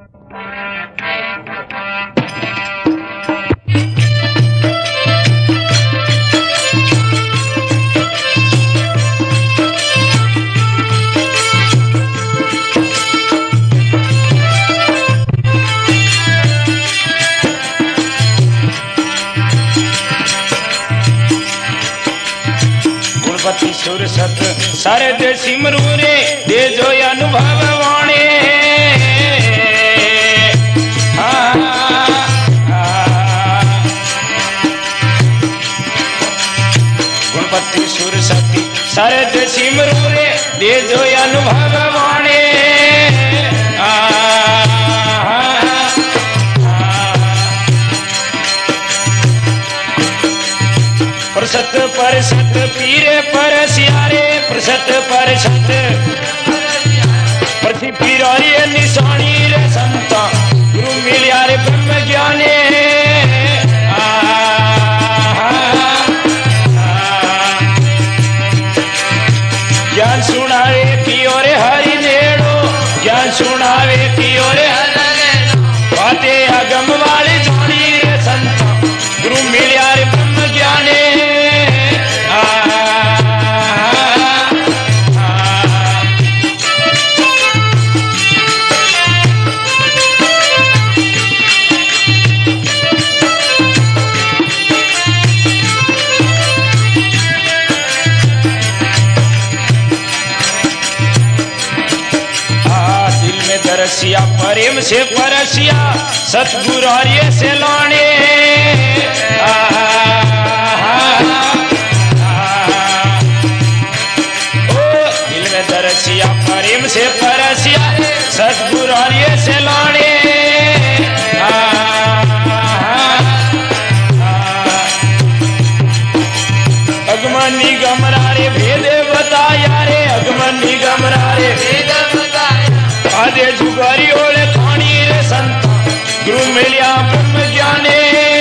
सुर सत सारे दे सिमरू रे दे जो अनुभव वाणे गुणपति सुर सती सारे दे सिमरू रे दे जो अनुभव वाणे प्रसत परसत पीरे परसियारे प्रसत परसत प्रति पीरारी निशानी रे संता गुरु मिलिया रे ब्रह्म ज्ञाने ज्ञान सुनावे की ओर हरि नेड़ो ज्ञान सुनावे की ओर बातें अगम वाली जानी रे संता गुरु मिलिया रे ब्रह्म ज्ञाने परसिया प्रेम से परसिया सतगुरु आर्य से लाने ओ दिल में दरसिया प्रेम से परसिया सतगुरु आर्य से लाने अगमनी गमरारे भेद बताया रे अगमनी गमरारे भेद आदे जुगारी ओले खानी रे संता गुरु मिलिया ब्रह्म ज्ञाने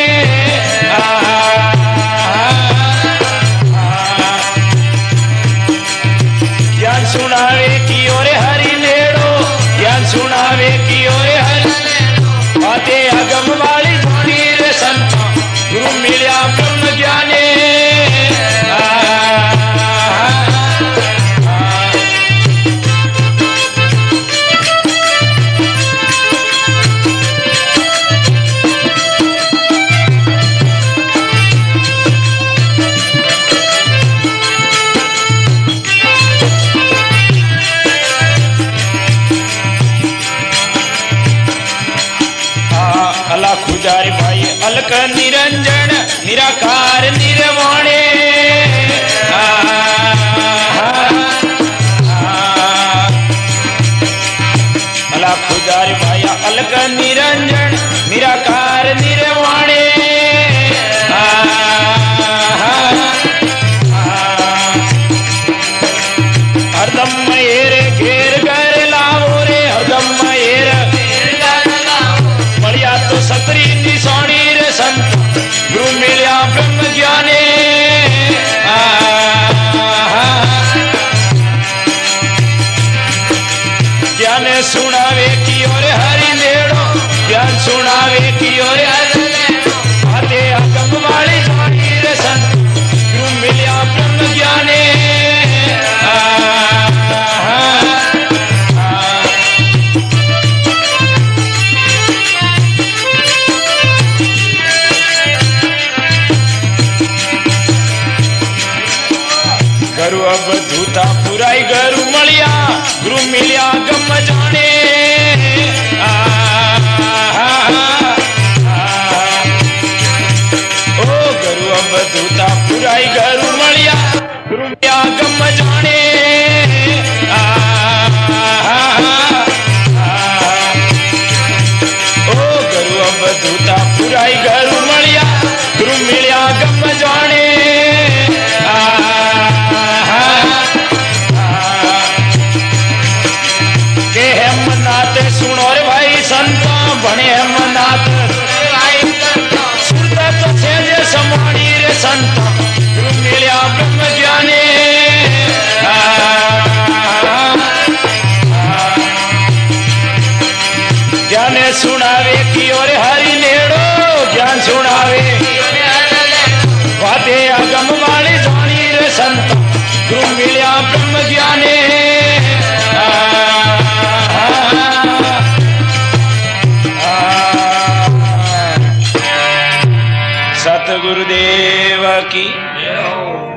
ज्ञान सुनावे की ओरे हरि नेड़ो ज्ञान सुनावे की ओरे हरि आते अगम वाली खानी रे संता गुरु मिलिया ब्रह्म ज्ञाने खुजारी भाई अलक निरंजन निराकार निर्वाणे अला खुजारी भाई अलक निरंजन निराकार निर्वाणे हरदम मेर घेर कर लाओ रे हरदम मेर मरिया तो सतरी निशानी रे संत गुरु मिलिया ब्रह्म ज्ञाने ज्ञान सुनावे की ओर हरि नेड़ो ज्ञान सुनावे की ओर आते अगम वाली जानी रे संत गुरु मिलिया ब्रह्म ज्ञाने गरु अब धूता पुराई गरु मलिया गुरु मिलिया गम जाने ओ गरु अब धूता पुराई गरु मलिया गुरु मिलिया गम जाने ओ गरु अब धूता पुराई गरु मलिया गुरु मिलिया गम जाने सुनो रे भाई संता बने मनात सुनता तो छे समानी रे संता गुरु मिलिया ब्रह्म ज्ञाने ज्ञान सुनावे की और हरि नेड़ो ज्ञान सुनावे बाते अगम वाली जानी रे संत गुरु मिलिया ब्रह्म ज्ञाने सतगुरुदेव की